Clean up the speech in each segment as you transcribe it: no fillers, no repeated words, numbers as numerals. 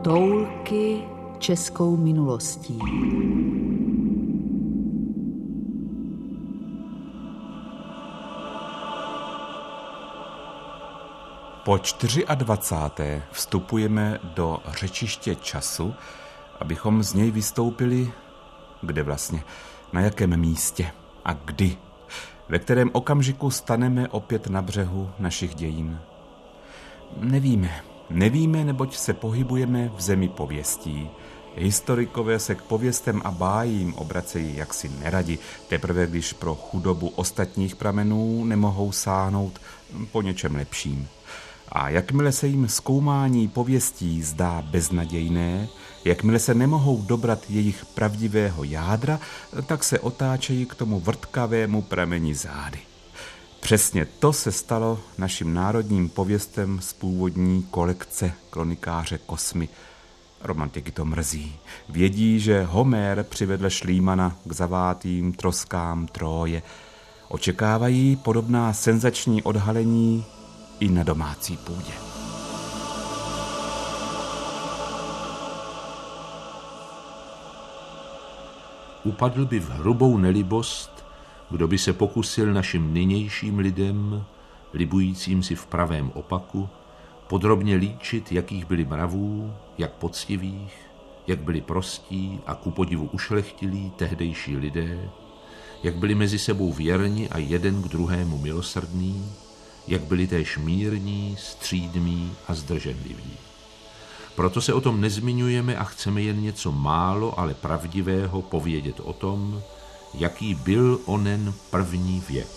Toulky českou minulostí. Po 24. vstupujeme do řečiště času, abychom z něj vystoupili, kde vlastně, na jakém místě a kdy, ve kterém okamžiku staneme opět na břehu našich dějin. Nevíme, neboť se pohybujeme v zemi pověstí. Historikové se k pověstem a bájím obracejí jaksi neradi, teprve když pro chudobu ostatních pramenů nemohou sáhnout po něčem lepším. A jakmile se jim zkoumání pověstí zdá beznadějné, jakmile se nemohou dobrat jejich pravdivého jádra, tak se otáčejí k tomu vrtkavému prameni zády. Přesně to se stalo našim národním pověstem z původní kolekce kronikáře Kosmy. Romantiky to mrzí. Vědí, že Homér přivedl Šlímana k zavátým troskám Tróje. Očekávají podobná senzační odhalení i na domácí půdě. Upadl by v hrubou nelibost, kdo by se pokusil našim nynějším lidem, libujícím si v pravém opaku, podrobně líčit, jakých byli mravů, jak poctivých, jak byli prostí a ku podivu ušlechtilí tehdejší lidé, jak byli mezi sebou věrni a jeden k druhému milosrdný, jak byli též mírní, střídmí a zdrženliví. Proto se o tom nezmiňujeme a chceme jen něco málo, ale pravdivého povědět o tom, jaký byl onen první věk.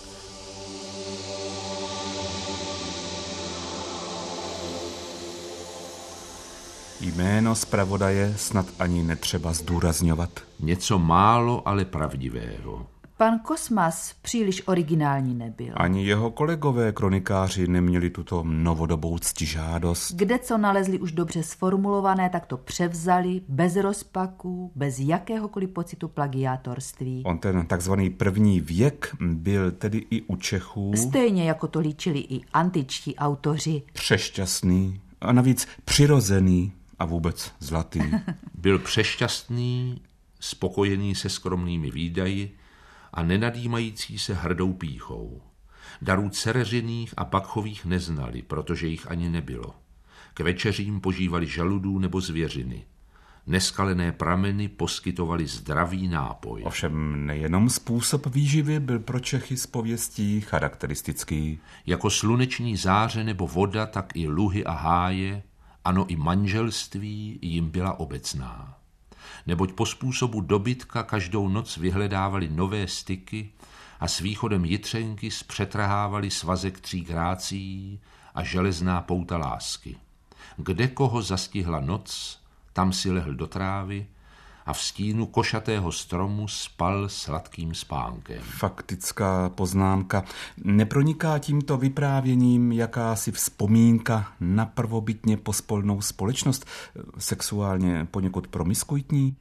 Jméno zpravodaje snad ani netřeba zdůrazňovat. Něco málo, ale pravdivého. Pan Kosmas příliš originální nebyl. Ani jeho kolegové kronikáři neměli tuto novodobou ctižádost. Kde co nalezli už dobře sformulované, tak to převzali, bez rozpaku, bez jakéhokoliv pocitu plagiátorství. On ten takzvaný první věk byl tedy i u Čechů Stejně jako to líčili i antičtí autoři. přešťastný a navíc přirozený a vůbec zlatý. Byl přešťastný, spokojený se skromnými výdaji a nenadýmající se hrdou pýchou. Darů cereřiných a bakchových neznali, protože jich ani nebylo. K večeřím požívali žaludů nebo zvěřiny. Neskalené prameny poskytovali zdravý nápoj. Ovšem nejenom způsob výživy byl pro Čechy z pověstí charakteristický. Jako sluneční záře nebo voda, tak i luhy a háje, ano i manželství jim byla obecná. Neboť po způsobu dobytka každou noc vyhledávali nové styky a s východem jitřenky zpřetrhávali svazek 3 grácií a železná pouta lásky. Kde koho zastihla noc, tam si lehl do trávy a v stínu košatého stromu spal sladkým spánkem. Faktická poznámka. Neproniká tímto vyprávěním jakási vzpomínka na prvobytně pospolnou společnost, sexuálně poněkud promiskuitní?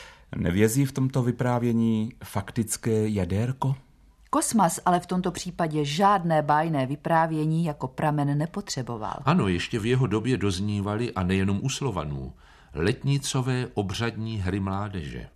Nevězí v tomto vyprávění faktické jadérko? Kosmas ale v tomto případě žádné bájné vyprávění jako pramen nepotřeboval. Ano, ještě v jeho době doznívaly, a nejenom u Slovanů, letnicové obřadní hry mládeže.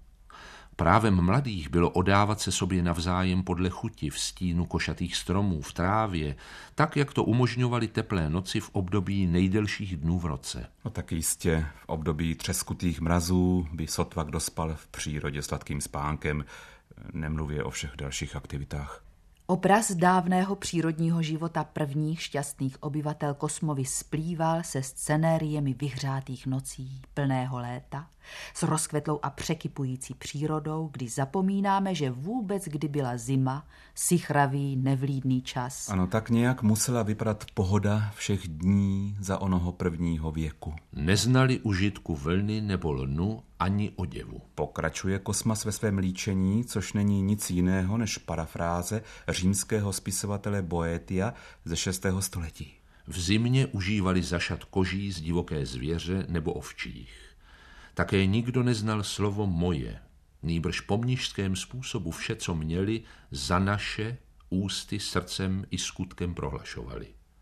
Právem mladých bylo odávat se sobě navzájem podle chuti v stínu košatých stromů, v trávě, tak, jak to umožňovaly teplé noci v období nejdelších dnů v roce. No tak jistě, v období třeskutých mrazů by sotva kdo spal v přírodě sladkým spánkem, nemluvě o všech dalších aktivitách. Obraz dávného přírodního života prvních šťastných obyvatel Kosmovy splýval se scenériemi vyhřátých nocí plného léta, s rozkvetlou a překypující přírodou, kdy zapomínáme, že vůbec kdy byla zima, sichravý, nevlídný čas. Ano, tak nějak musela vypadat pohoda všech dní za onoho prvního věku. Neznali užitku vlny nebo lnu ani oděvu. Pokračuje Kosmas ve svém líčení, což není nic jiného než parafráze římského spisovatele Boetia ze 6. století. V zimě užívali zašat koží z divoké zvěře nebo ovčích. Také nikdo neznal slovo moje, nýbrž po mnišském způsobu vše, co měli, za naše ústy, srdcem i skutkem prohlašovali.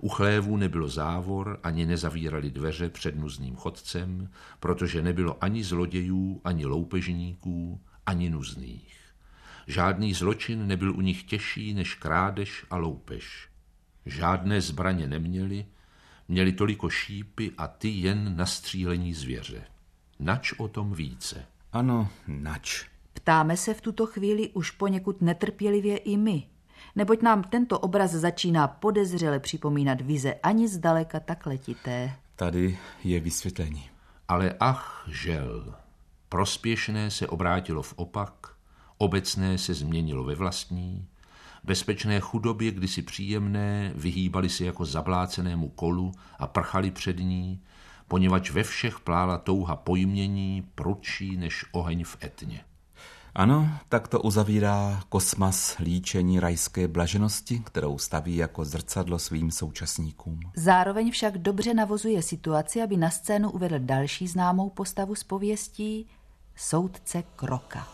U chlévů nebylo závor, ani nezavírali dveře před nuzným chodcem, protože nebylo ani zlodějů, ani loupežníků, ani nuzných. Žádný zločin nebyl u nich těžší než krádež a loupež. Žádné zbraně neměli, měli toliko šípy a ty jen na střílení zvěře. Nač o tom více? Ano, nač. Ptáme se v tuto chvíli už poněkud netrpělivě i my, neboť nám tento obraz začíná podezřele připomínat vize ani zdaleka tak letité. Tady je vysvětlení. Ale ach, žel. Prospěšné se obrátilo v opak, obecné se změnilo ve vlastní, bezpečné chudobě, kdysi příjemné, vyhýbali se jako zablácenému kolu a prchali před ní, poněvadž ve všech plála touha pojmění, prudší než oheň v etně. Ano, tak to uzavírá Kosmas líčení rajské blaženosti, kterou staví jako zrcadlo svým současníkům. Zároveň však dobře navozuje situaci, aby na scénu uvedl další známou postavu z pověstí, soudce Kroka.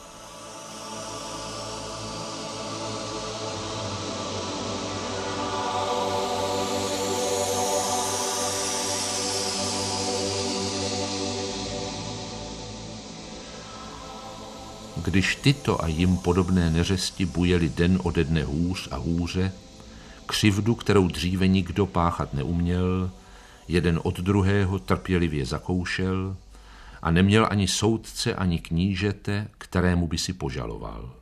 Když tyto a jim podobné neřesti bujely den ode dne hůř a hůře, křivdu, kterou dříve nikdo páchat neuměl, jeden od druhého trpělivě zakoušel a neměl ani soudce, ani knížete, kterému by si požaloval.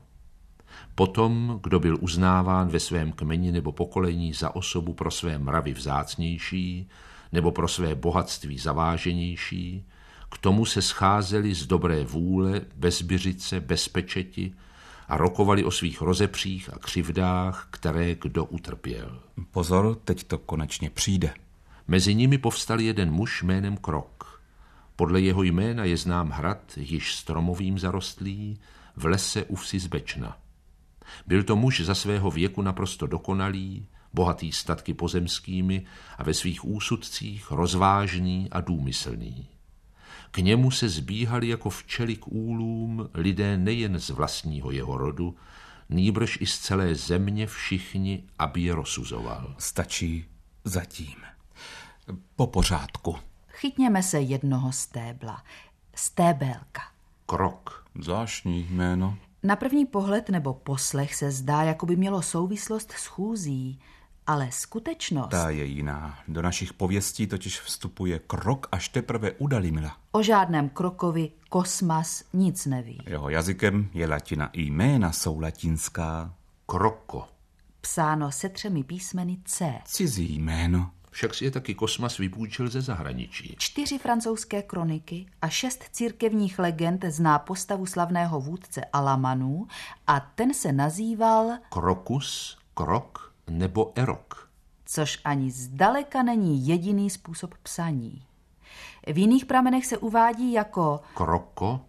Potom, kdo byl uznáván ve svém kmeni nebo pokolení za osobu pro své mravy vzácnější nebo pro své bohatství zaváženější, k tomu se scházeli z dobré vůle, bez byřice, bez pečeti a rokovali o svých rozepřích a křivdách, které kdo utrpěl. Pozor, teď to konečně přijde. Mezi nimi povstal jeden muž jménem Krok. Podle jeho jména je znám hrad, již stromovým zarostlý, v lese u vsi z Bečna. Byl to muž za svého věku naprosto dokonalý, bohatý statky pozemskými a ve svých úsudcích rozvážný a důmyslný. K němu se zbíhali jako včely k úlům lidé nejen z vlastního jeho rodu, nýbrž i z celé země všichni, aby je rozsuzoval. Stačí zatím. Po pořádku. Chytněme se jednoho stébla, stébelka. Krok. Zvláštní jméno. Na první pohled nebo poslech se zdá, jako by mělo souvislost s chůzí, ale skutečnost... Ta je jiná. Do našich pověstí totiž vstupuje Krok až teprve u Dalimila. O žádném Krokovi Kosmas nic neví. Jeho jazykem je latina, i jména jsou latinská. Kroko. Psáno se 3 písmeny C. Cizí jméno. Však si je taky Kosmas vypůjčil ze zahraničí. 4 francouzské kroniky a 6 církevních legend zná postavu slavného vůdce Alamanů a ten se nazýval... Krokus, Krok nebo Erok. Což ani zdaleka není jediný způsob psaní. V jiných pramenech se uvádí jako Kroko,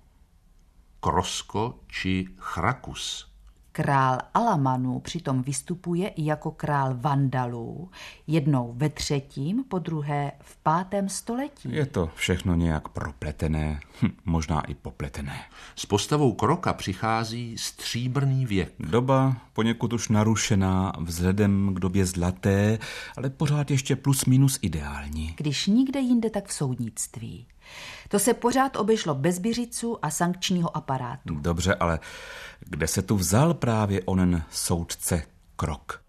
Krosko či Chrakus. Král Alamanů přitom vystupuje i jako král Vandalů, jednou ve 3., po druhé v 5. století. Je to všechno nějak propletené, možná i popletené. S postavou Kroka přichází stříbrný věk. Doba poněkud už narušená vzhledem k době zlaté, ale pořád ještě plus minus ideální. Když nikde jinde, tak v soudnictví. To se pořád obešlo bez byřiců a sankčního aparátu. Dobře, ale kde se tu vzal právě onen soudce Krok?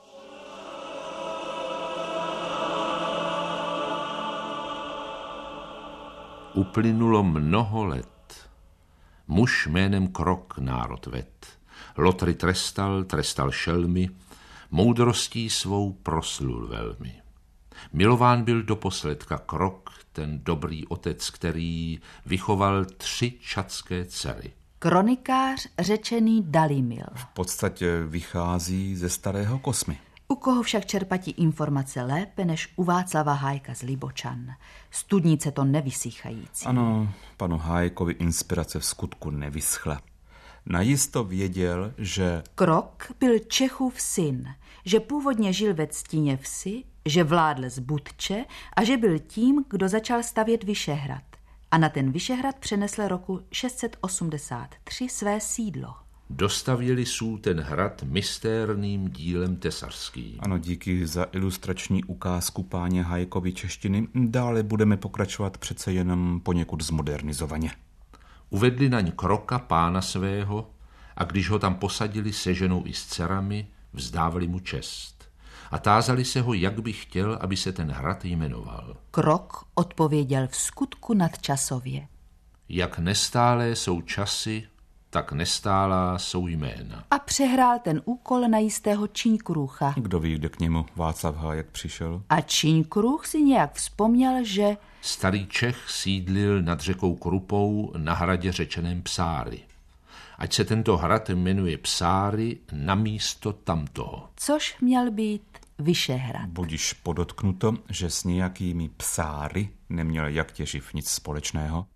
Uplynulo mnoho let. Muž jménem Krok národ ved. Lotry trestal šelmy, moudrostí svou proslul velmi. Milován byl doposledka Krok, ten dobrý otec, který vychoval 3 čadské dcery. Kronikář řečený Dalimil. V podstatě vychází ze starého Kosmy. U koho však čerpatí informace lépe než u Václava Hájka z Libočan. Studnice to nevysychající. Ano, panu Hájkovi inspirace v skutku nevyschla. Najisto věděl, že... Krok byl Čechův syn, že původně žil ve Ctíně vsi, že vládl z Budče a že byl tím, kdo začal stavět Vyšehrad. A na ten Vyšehrad přenesl roku 683 své sídlo. Dostavěli sú ten hrad mystérným dílem tesařským. Ano, díky za ilustrační ukázku páně Hajkovy češtiny. Dále budeme pokračovat přece jenom poněkud zmodernizovaně. Uvedli naň Kroka pána svého a když ho tam posadili se ženou i s dcerami, vzdávali mu čest. A tázali se ho, jak by chtěl, aby se ten hrad jmenoval. Krok odpověděl v skutku nadčasově. Jak nestálé jsou časy, tak nestálá jsou jména. A přehrál ten úkol na jistého Čiňkrucha. Kdo ví, kde k němu Václav Hájek přišel? A Čiňkruch si nějak vzpomněl, že... Starý Čech sídlil nad řekou Krupou na hradě řečeném Psáry. Ať se tento hrad jmenuje Psáry na místo tamtoho. Což měl být Vyšehrad. Budiž podotknuto, že s nějakými psáry neměl jak Těživ nic společného.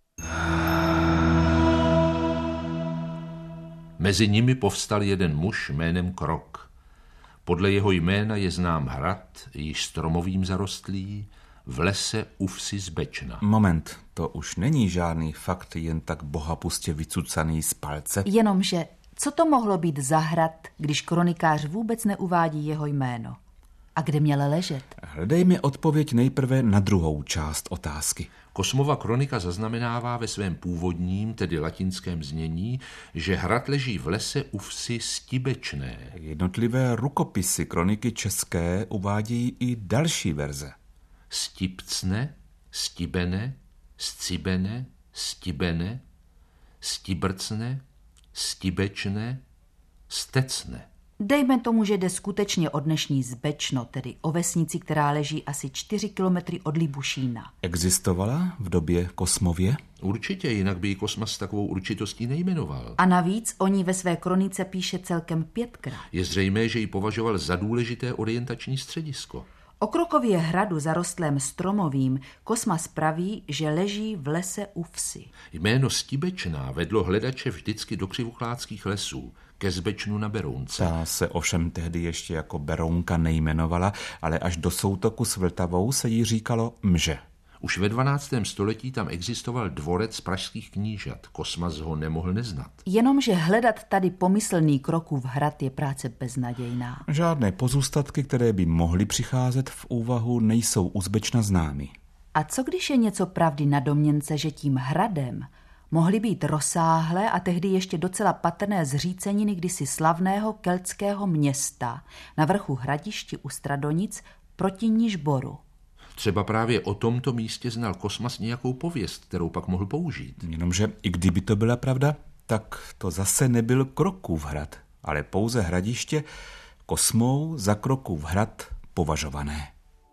Mezi nimi povstal jeden muž jménem Krok. Podle jeho jména je znám hrad, již stromovým zarostlý, v lese u vsi z Bečna. Moment, to už není žádný fakt jen tak bohapustě vycucaný z palce. Jenomže, co to mohlo být za hrad, když kronikář vůbec neuvádí jeho jméno? A kde měl ležet? Hledejme odpověď nejprve na druhou část otázky. Kosmova kronika zaznamenává ve svém původním, tedy latinském znění, že hrad leží v lese u vsi Stibečné. Jednotlivé rukopisy kroniky české uvádějí i další verze. Stibcne, Stibene, Scibene, Stibene, Stibrcne, Stibečné, Stecne. Dejme tomu, že jde skutečně o dnešní Zbečno, tedy o vesnici, která leží asi 4 kilometry od Libušína. Existovala v době Kosmově? Určitě, jinak by ji Kosmas s takovou určitostí nejmenoval. A navíc o ní ve své kronice píše celkem 5krát. Je zřejmé, že ji považoval za důležité orientační středisko. O Krokově hradu zarostlém stromovým Kosmas praví, že leží v lese u vsi. Jméno Stibečná vedlo hledače vždycky do křivoklátských lesů, ke Zbečnu na Berounce. Ta se ovšem tehdy ještě jako Berounka nejmenovala, ale až do soutoku s Vltavou se jí říkalo Mže. Už ve 12. století tam existoval dvorec pražských knížat. Kosmas ho nemohl neznat. Jenomže hledat tady pomyslný Krokův hrad je práce beznadějná. Žádné pozůstatky, které by mohly přicházet v úvahu, nejsou u Zbečna známy. A co když je něco pravdy na domněnce, že tím hradem mohly být rozsáhlé a tehdy ještě docela patrné zříceniny kdysi slavného keltského města na vrchu hradišti u Stradonic proti Nižboru? Třeba právě o tomto místě znal Kosmas nějakou pověst, kterou pak mohl použít. Jenomže i kdyby to byla pravda, tak to zase nebyl Krokův hrad, ale pouze hradiště Kosmou za Krokův hrad považované.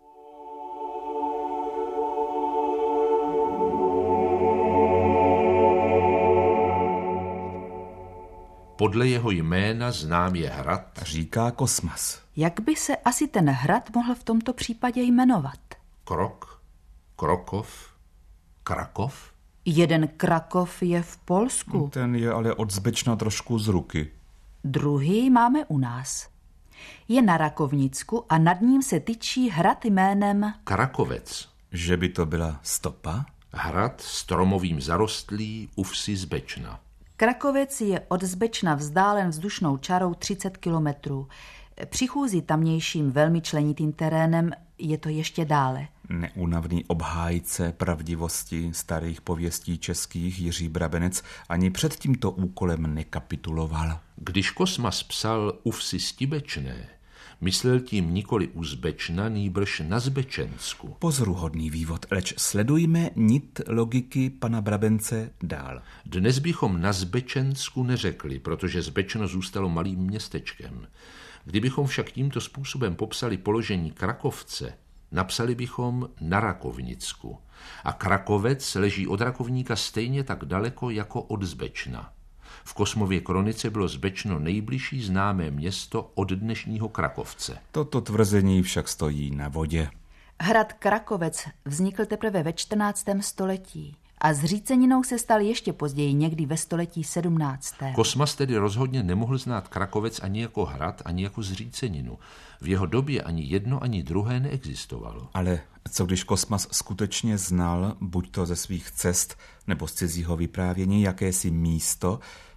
Podle jeho jména znám je hrad, Říká Kosmas. Jak by se asi ten hrad mohl v tomto případě jmenovat? Krok, Krokov, Krakov. Jeden Krakov je v Polsku, Ten je ale od Zbečna trošku z ruky. druhý máme u nás. Je na Rakovnicku a nad ním se tyčí hrad jménem Krakovec. Že by to byla stopa? Hrad stromovým zarostlý u vsi z Bečna. Krakovec je od Zbečna vzdálen vzdušnou čarou 30 kilometrů. Při chůzi tamnějším velmi členitým terénem je to ještě dále. Neúnavný obhájce pravdivosti starých pověstí českých Jiří Brabenec ani před tímto úkolem nekapituloval. Když Kosmas psal u vsi Stibečné, myslel tím nikoli u Zbečna, nýbrž na Zbečensku. Pozoruhodný vývod, leč sledujme nit logiky pana Brabence dál. Dnes bychom na Zbečensku neřekli, protože Zbečno zůstalo malým městečkem. Kdybychom však tímto způsobem popsali položení Krakovce, napsali bychom na Rakovnicku. A Krakovec leží od Rakovníka stejně tak daleko jako od Zbečna. V Kosmově kronice bylo Zbečno nejbližší známé město od dnešního Krakovce. Toto tvrzení však stojí na vodě. Hrad Krakovec vznikl teprve ve 14. století a zříceninou se stal ještě později, někdy ve století 17. Kosmas tedy rozhodně nemohl znát Krakovec ani jako hrad, ani jako zříceninu. V jeho době ani jedno, ani druhé neexistovalo. Ale co když Kosmas skutečně znal, buď to ze svých cest nebo z cizího vyprávění, jakési místo,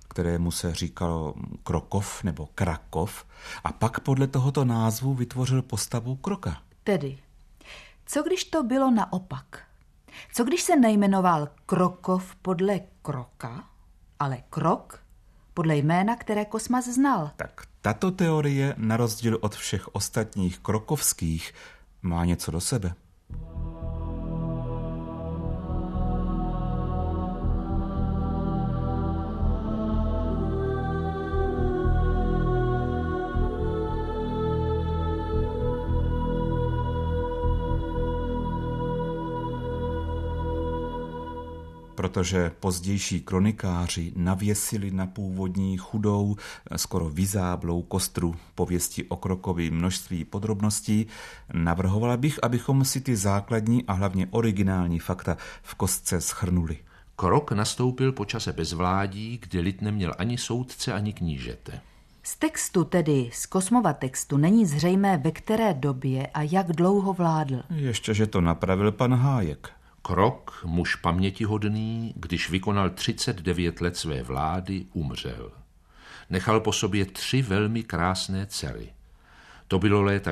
kterému se říkalo Krokov nebo Krakov, a pak podle tohoto názvu vytvořil postavu Kroka. Tedy, co když to bylo naopak? Co když se nejmenoval Krokov podle Kroka, ale Krok podle jména, které Kosmas znal? Tak tato teorie, na rozdíl od všech ostatních krokovských, má něco do sebe. Protože pozdější kronikáři navěsili na původní chudou, skoro vyzáblou kostru pověsti o Krokovi množství podrobností, navrhovala bych, abychom si ty základní a hlavně originální fakta v kostce shrnuli. Krok nastoupil po čase bezvládí, kdy lid neměl ani soudce, ani knížete. Z textu, tedy z Kosmova textu, není zřejmé, ve které době a jak dlouho vládl. Ještě, že to napravil pan Hájek. Krok, muž pamětihodný, když vykonal 39 let své vlády, umřel. Nechal po sobě 3 velmi krásné dcery. To bylo léta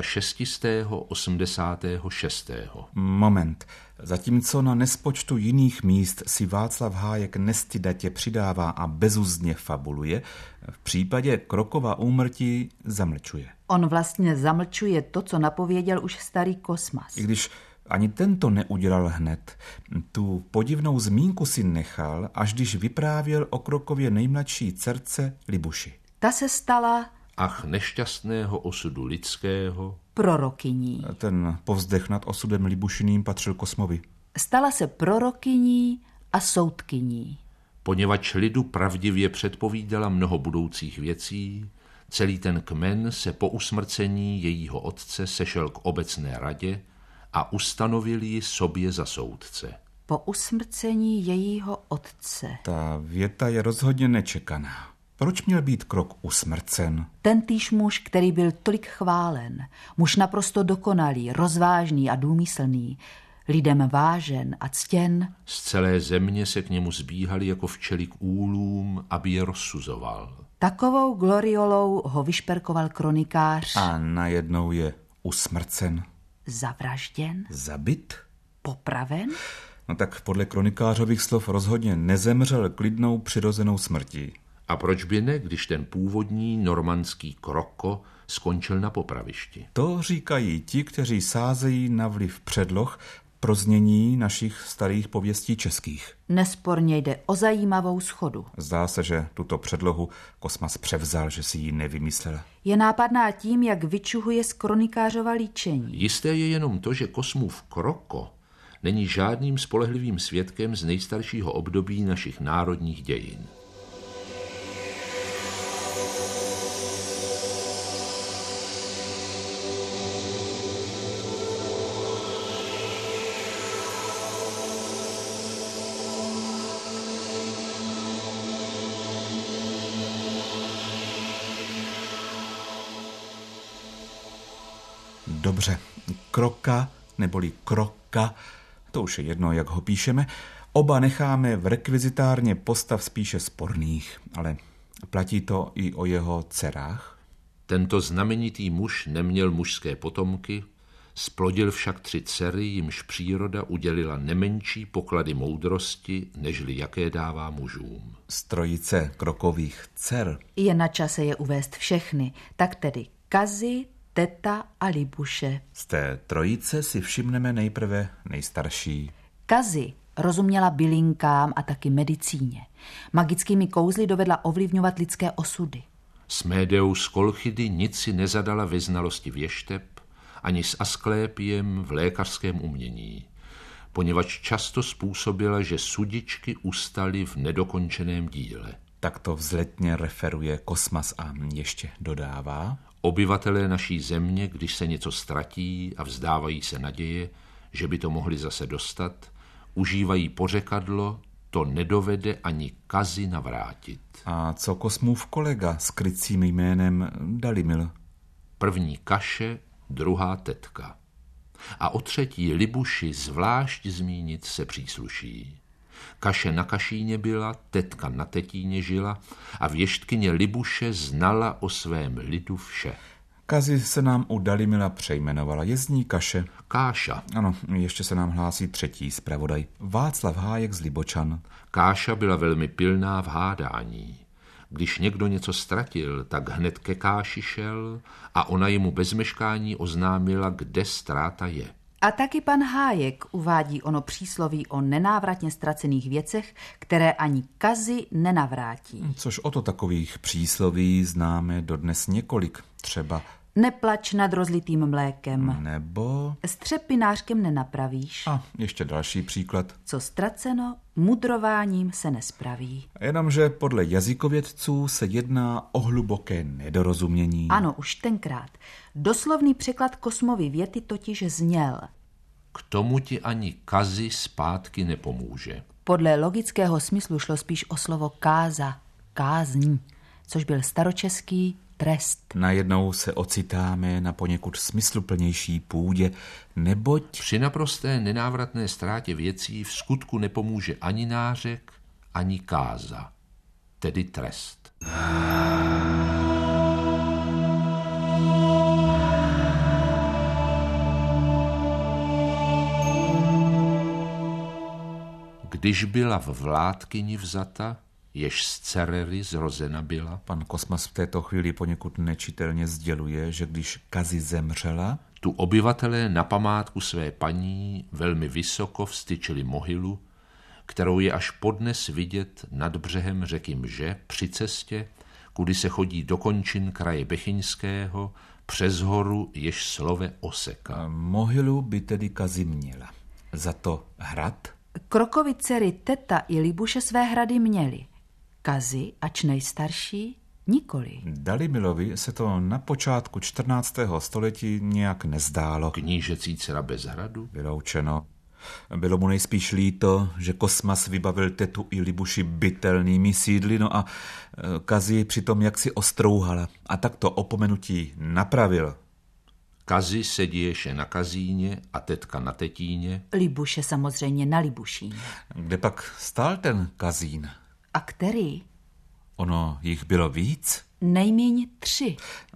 686. Moment. Zatímco na nespočtu jiných míst si Václav Hájek nestydatě přidává a bezuzdně fabuluje, v případě Krokova úmrtí zamlčuje. On vlastně zamlčuje to, co napověděl už starý Kosmas. I když ani tento neudělal hned. Tu podivnou zmínku si nechal, až když vyprávěl o Krokově nejmladší dcerce Libuši. Ta se stala Ach, nešťastného osudu lidského. prorokyní. Ten povzdech nad osudem Libušiným patřil Kosmovi. Stala se prorokyní a soudkyní. Poněvadž lidu pravdivě předpovídala mnoho budoucích věcí, celý ten kmen se po usmrcení jejího otce sešel k obecné radě a ustanovil ji sobě za soudce. Po usmrcení jejího otce. Ta věta je rozhodně nečekaná. Proč měl být Krok usmrcen? Tentýž muž, který byl tolik chválen, muž naprosto dokonalý, rozvážný a důmyslný, lidem vážen a ctěn. Z celé země se k němu zbíhali jako včely k úlům, aby je rozsuzoval. Takovou gloriolou ho vyšperkoval kronikář. A najednou je usmrcen. Zavražděn? Zabit? Popraven? No tak podle kronikářových slov rozhodně nezemřel klidnou přirozenou smrtí. A proč by ne, když ten původní normandský Kroko skončil na popravišti? To říkají ti, kteří sázejí na vliv předloh pro znění našich starých pověstí českých. Nesporně jde o zajímavou schodu. Zdá se, že tuto předlohu Kosmas převzal, že si ji nevymyslel. Je nápadná tím, jak vyčuhuje z kronikářova líčení. Jisté je jenom to, že Kosmův Kroko není žádným spolehlivým svědkem z nejstaršího období našich národních dějin. Dobře, Kroka neboli Kroka, to už je jedno, jak ho píšeme, oba necháme v rekvizitárně postav spíše sporných, ale platí to i o jeho dcerách? Tento znamenitý muž neměl mužské potomky, splodil však 3 dcery, jimž příroda udělila nemenší poklady moudrosti, nežli jaké dává mužům. Z trojice Krokových dcer. Je na čase je uvést všechny, tak tedy Kazy, Teta a Libuše. Z té trojice si všimneme nejprve nejstarší. Kazy rozuměla bylinkám a taky medicíně. Magickými kouzly dovedla ovlivňovat lidské osudy. Smédeus Kolchidy nic si nezadala ve znalosti věšteb, ani s Asklepiem v lékařském umění, poněvadž často způsobila, že sudičky ustaly v nedokončeném díle. Tak to vzletně referuje Kosmas a ještě dodává. Obyvatelé naší země, když se něco ztratí a vzdávají se naděje, že by to mohli zase dostat, užívají pořekadlo, to nedovede ani Kazy navrátit. A co Kosmův kolega s krycím jménem Dalimil? První Kaše, druhá Tetka. A o třetí Libuši zvlášť zmínit se přísluší. Kaše na Kašíně byla, tetka na Tetíně žila a věštkyně Libuše znala o svém lidu vše. Kazi se nám u Dalimila přejmenovala, je z ní Kaše. Káša. Ano, ještě se nám hlásí třetí zpravodaj, Václav Hájek z Libočan. Káša byla velmi pilná v hádání. Když někdo něco ztratil, tak hned ke Káši šel a ona jemu bez meškání oznámila, kde ztráta je. A taky pan Hájek uvádí ono přísloví o nenávratně ztracených věcech, které ani Kazi nenavrátí. Což o to takových přísloví známe dodnes několik, třeba Neplač nad rozlitým mlékem. nebo... S třepinářkem nenapravíš. A ještě další příklad. Co ztraceno, mudrováním se nespraví. Jenomže podle jazykovědců se jedná o hluboké nedorozumění. Ano, už tenkrát. Doslovný překlad Kosmovy věty totiž zněl: K tomu ti ani Kazi zpátky nepomůže. Podle logického smyslu šlo spíš o slovo káza, kázň, což byl staročeský trest. Najednou se ocitáme na poněkud smysluplnější půdě, neboť... Při naprosté nenávratné ztrátě věcí v skutku nepomůže ani nářek, ani káza, tedy trest. Když byla v vládkyni vzata, jež z Cerery zrozena byla. Pan Kosmas v této chvíli poněkud nečitelně sděluje, že když Kazi zemřela, tu obyvatelé na památku své paní velmi vysoko vstyčili mohylu, kterou je až podnes vidět nad břehem řeky Mže při cestě, kudy se chodí do končin kraje Bechyňského, přes horu, jež slove Oseka. mohylu by tedy Kazi měla. Za to hrad? Krokovy dcery Teta i Libuše své hrady měly. Kazi, ač nejstarší, nikoli. Dalimilovi se to na počátku 14. století nějak nezdálo. Knížecí dcera bez hradu? Vyloučeno. Bylo mu nejspíš líto, že Kosmas vybavil Tetu i Libuši bytelnými sídly, no a Kazi přitom jaksi ostrouhala a tak to opomenutí napravil. Kazi sedíše na Kazíně a tetka na Tetíně. Libuše samozřejmě na Libušíně. Kde pak stál ten Kazín? A který? Ono jich bylo víc? Nejméně 3.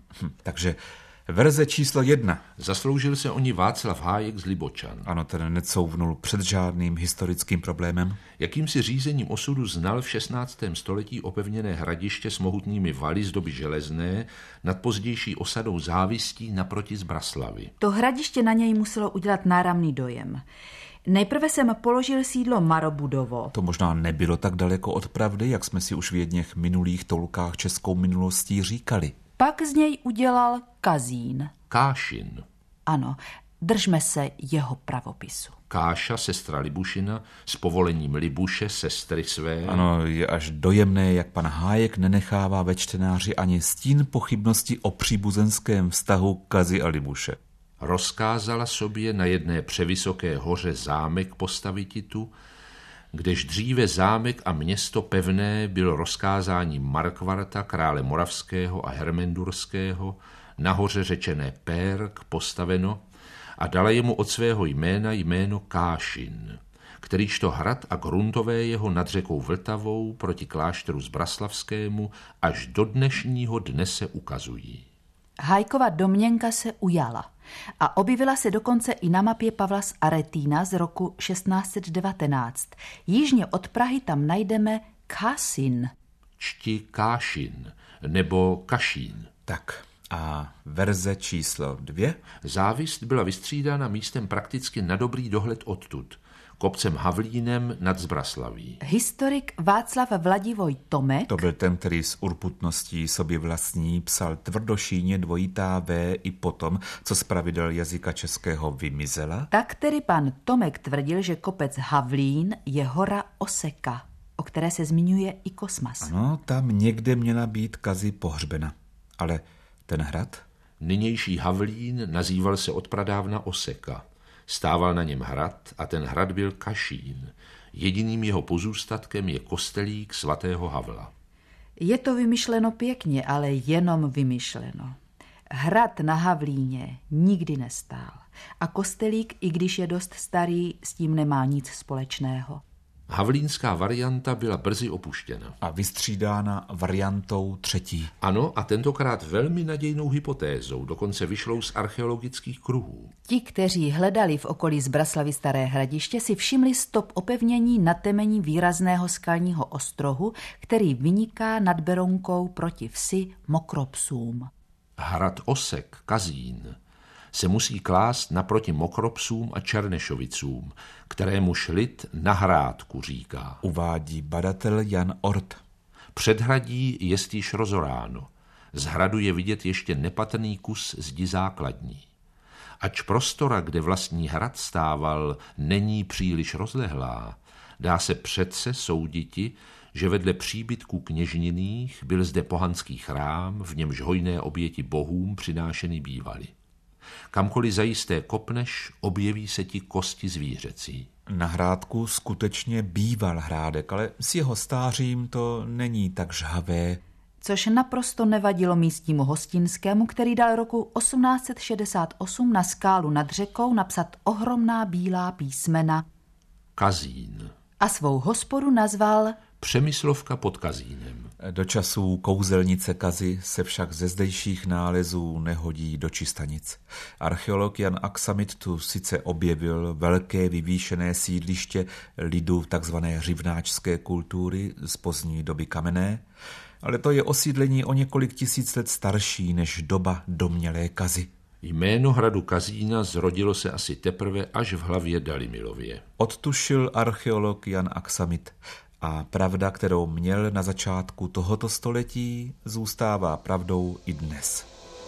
Takže verze číslo 1. Zasloužil se o ní Václav Hájek z Libočan. Ano, ten necouvnul před žádným historickým problémem. Jakýmsi řízením osudu znal v 16. století opevněné hradiště s mohutnými valy z doby železné nad pozdější osadou Závistí naproti Zbraslavy. To hradiště na něj muselo udělat náramný dojem. Nejprve jsem položil sídlo Marobudovo. To možná nebylo tak daleko od pravdy, jak jsme si už v jedněch minulých toulkách českou minulostí říkali. Pak z něj udělal Kazín. Kášin. Ano, držme se jeho pravopisu. Káša, sestra Libušina, s povolením Libuše, sestry své. Ano, je až dojemné, jak pan Hájek nenechává ve čtenáři ani stín pochybnosti o příbuzenském vztahu Kazi a Libuše. Rozkázala sobě na jedné převysoké hoře zámek postaviti tu, kdež dříve zámek a město pevné bylo rozkázáním Markvarta, krále Moravského a Hermendurského, nahoře řečené Pérk postaveno a dala jemu od svého jména jméno Kášin, kterýžto hrad a gruntové jeho nad řekou Vltavou proti klášteru Zbraslavskému až do dnešního dne se ukazují. Hájkova domněnka se ujala a objevila se dokonce i na mapě Pavla z Aretína z roku 1619. Jižně od Prahy tam najdeme Kásin. Čti Kášin nebo Kašín. Tak a verze číslo 2? Závist byla vystřídána místem prakticky na dobrý dohled odtud, kopcem Havlínem nad Zbraslaví. Historik Václav Vladivoj Tomek, To byl ten, který s urputností sobě vlastní psal tvrdošíně dvojitá V i potom, co z pravidel jazyka českého vymizela. tak tedy pan Tomek tvrdil, že kopec Havlín je hora Oseka, o které se zmiňuje i Kosmas. Ano, tam někde měla být Kazi pohřbena. Ale ten hrad? Nynější Havlín nazýval se odpradávna Oseka. Stával na něm hrad a ten hrad byl Kašín. Jediným jeho pozůstatkem je kostelík svatého Havla. Je to vymyšleno pěkně, ale jenom vymyšleno. Hrad na Havlíně nikdy nestál a kostelík, i když je dost starý, s tím nemá nic společného. Havlínská varianta byla brzy opuštěna. A vystřídána variantou třetí. Ano, a tentokrát velmi nadějnou hypotézou, dokonce vyšlou z archeologických kruhů. Ti, kteří hledali v okolí Zbraslavy Staré Hradiště, si všimli stop opevnění na temení výrazného skalního ostrohu, který vyniká nad Berounkou proti vsi Mokropsům. Hrad Osek, Kazín, se musí klást naproti Mokropsům a Černešovicům, kterému lid na Hrádku říká. Uvádí badatel Jan Ort. Předhradí je již rozoráno. Z hradu je vidět ještě nepatrný kus zdi základní. Ač prostora, kde vlastní hrad stával, není příliš rozlehlá, dá se přece souditi, že vedle příbytků kněžninných byl zde pohanský chrám, v němž hojné oběti bohům přinášeny bývaly. Kamkoliv zajisté kopneš, objeví se ti kosti zvířecí. Na Hrádku skutečně býval hrádek, ale s jeho stářím to není tak žhavé. Což naprosto nevadilo místnímu hostinskému, který dal roku 1868 na skálu nad řekou napsat ohromná bílá písmena Kazín. A svou hospodu nazval Přemyslovka pod Kazínem. Do časů kouzelnice Kazy se však ze zdejších nálezů nehodí do Čistanic. Archeolog Jan Aksamit tu sice objevil velké vyvýšené sídliště lidu takzvané řivnáčské kultury z pozdní doby kamenné, ale to je osídlení o několik tisíc let starší než doba domnělé Kazy. Jméno hradu Kazína zrodilo se asi teprve až v hlavě Dalimilově. Odtušil archeolog Jan Aksamit. A pravda, kterou měl na začátku tohoto století, zůstává pravdou i dnes.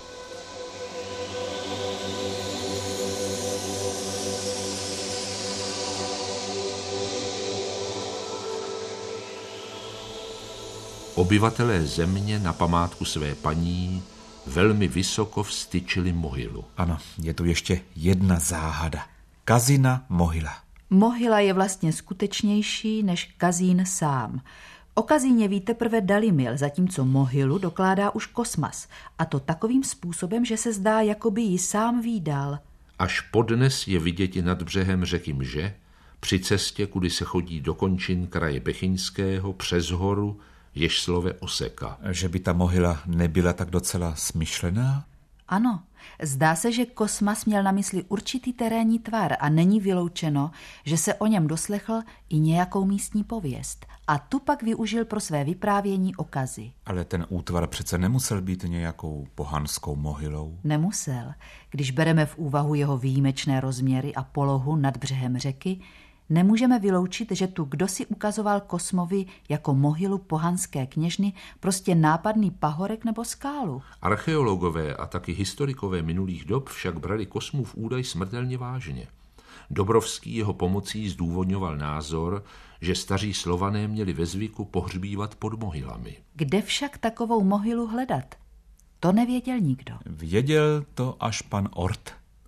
Obyvatelé země na památku své paní velmi vysoko vztyčili mohylu. Ano, je tu ještě jedna záhada. Kazina mohyla. Mohyla je vlastně skutečnější než Kazín sám. O Kazíně ví teprve Dalimil, zatímco mohylu dokládá už Kosmas. A to takovým způsobem, že se zdá, jako by ji sám vídal. Až podnes je vidět nad břehem řeky Mže, při cestě, kudy se chodí do končin kraje Bechyňského přes horu Ježslove Oseka. Že by ta mohyla nebyla tak docela smyšlená? Ano, zdá se, že Kosmas měl na mysli určitý terénní tvar a není vyloučeno, že se o něm doslechl i nějakou místní pověst. A tu pak využil pro své vyprávění o Kazi. Ale ten útvar přece nemusel být nějakou pohanskou mohylou. Nemusel. Když bereme v úvahu jeho výjimečné rozměry a polohu nad břehem řeky, nemůžeme vyloučit, že tu kdosi ukazoval Kosmovi jako mohylu pohanské kněžny prostě nápadný pahorek nebo skálu. Archeologové a taky historikové minulých dob však brali Kosmův údaj smrtelně vážně. Dobrovský jeho pomocí zdůvodňoval názor, že staří Slované měli ve zvyku pohřbívat pod mohylami. Kde však takovou mohylu hledat? To nevěděl nikdo. Věděl to až pan Ort.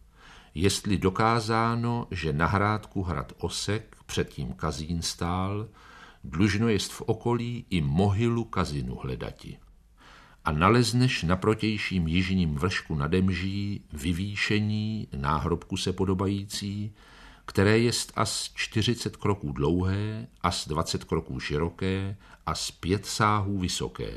Jestli dokázáno, že na Hrádku hrad Osek, předtím Kazín stál, dlužno jest v okolí i mohylu Kazinu hledati. A nalezneš na protějším jižním vršku nad Emží vyvýšení, náhrobku se podobající, které jest as 40 kroků dlouhé, as 20 kroků široké, as 5 sáhů vysoké.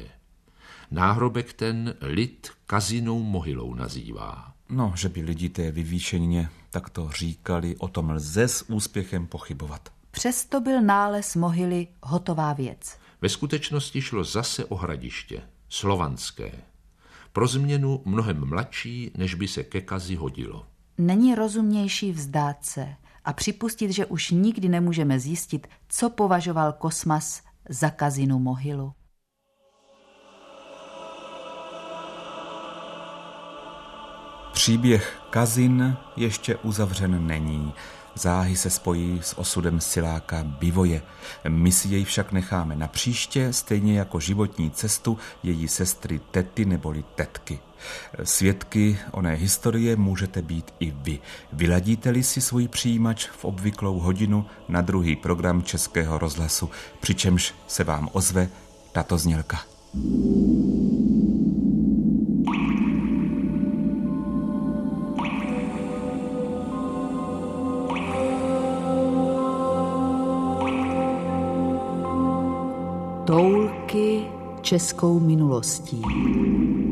Náhrobek ten lid Kazinou mohylou nazývá. No, že by lidi té vyvýšenině takto říkali, o tom lze s úspěchem pochybovat. Přesto byl nález mohyly hotová věc. Ve skutečnosti šlo zase o hradiště, slovanské. Pro změnu mnohem mladší, než by se ke Kazi hodilo. Není rozumnější vzdát se a připustit, že už nikdy nemůžeme zjistit, co považoval Kosmas za Kazinu mohylu. Příběh Kazin ještě uzavřen není. Záhy se spojí s osudem siláka Bivoje. My si jej však necháme na příště, stejně jako životní cestu její sestry Tety neboli Tetky. Svědky oné historie můžete být i vy. Vyladíte-li si svůj přijímač v obvyklou hodinu na druhý program Českého rozhlasu, přičemž se vám ozve tato znělka. českou minulostí.